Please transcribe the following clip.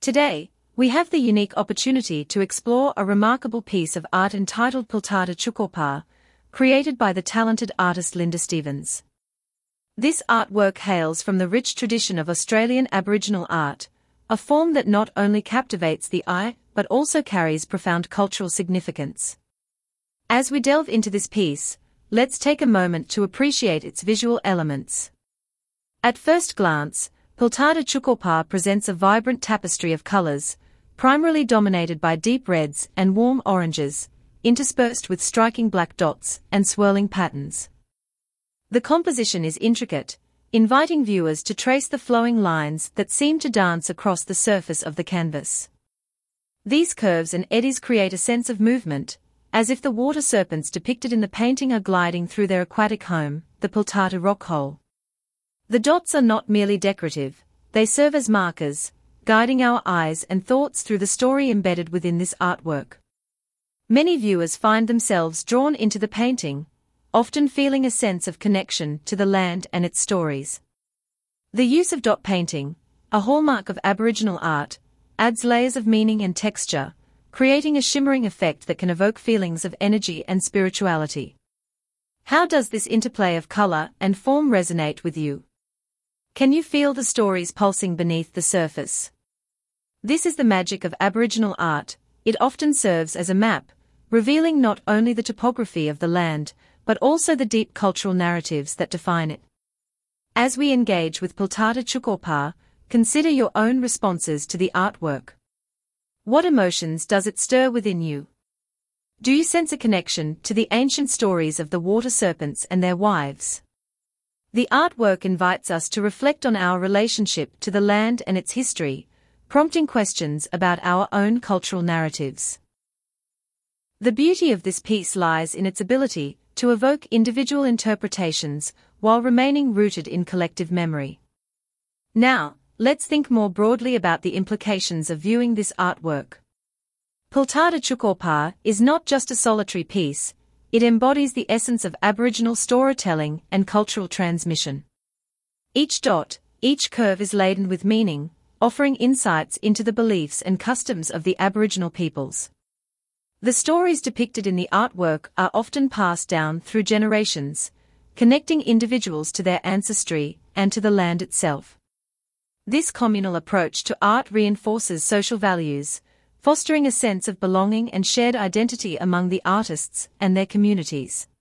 Today, we have the unique opportunity to explore a remarkable piece of art entitled Piltara Cukorpa, created by the talented artist Linda Stevens. This artwork hails from the rich tradition of Australian Aboriginal art, a form that not only captivates the eye but also carries profound cultural significance. As we delve into this piece, let's take a moment to appreciate its visual elements. At first glance, Piltara Cukorpa presents a vibrant tapestry of colors, primarily dominated by deep reds and warm oranges, interspersed with striking black dots and swirling patterns. The composition is intricate, inviting viewers to trace the flowing lines that seem to dance across the surface of the canvas. These curves and eddies create a sense of movement, as if the water serpents depicted in the painting are gliding through their aquatic home, the Piltara Rock Hole. The dots are not merely decorative, they serve as markers, guiding our eyes and thoughts through the story embedded within this artwork. Many viewers find themselves drawn into the painting, often feeling a sense of connection to the land and its stories. The use of dot painting, a hallmark of Aboriginal art, adds layers of meaning and texture, creating a shimmering effect that can evoke feelings of energy and spirituality. How does this interplay of color and form resonate with you? Can you feel the stories pulsing beneath the surface? This is the magic of Aboriginal art. It often serves as a map, revealing not only the topography of the land, but also the deep cultural narratives that define it. As we engage with Piltara Cukorpa, consider your own responses to the artwork. What emotions does it stir within you? Do you sense a connection to the ancient stories of the water serpents and their wives? The artwork invites us to reflect on our relationship to the land and its history, prompting questions about our own cultural narratives. The beauty of this piece lies in its ability to evoke individual interpretations while remaining rooted in collective memory. Now, let's think more broadly about the implications of viewing this artwork. Piltara Cukorpa is not just a solitary piece, it embodies the essence of Aboriginal storytelling and cultural transmission. Each dot, each curve is laden with meaning, offering insights into the beliefs and customs of the Aboriginal peoples. The stories depicted in the artwork are often passed down through generations, connecting individuals to their ancestry and to the land itself. This communal approach to art reinforces social values, fostering a sense of belonging and shared identity among the artists and their communities.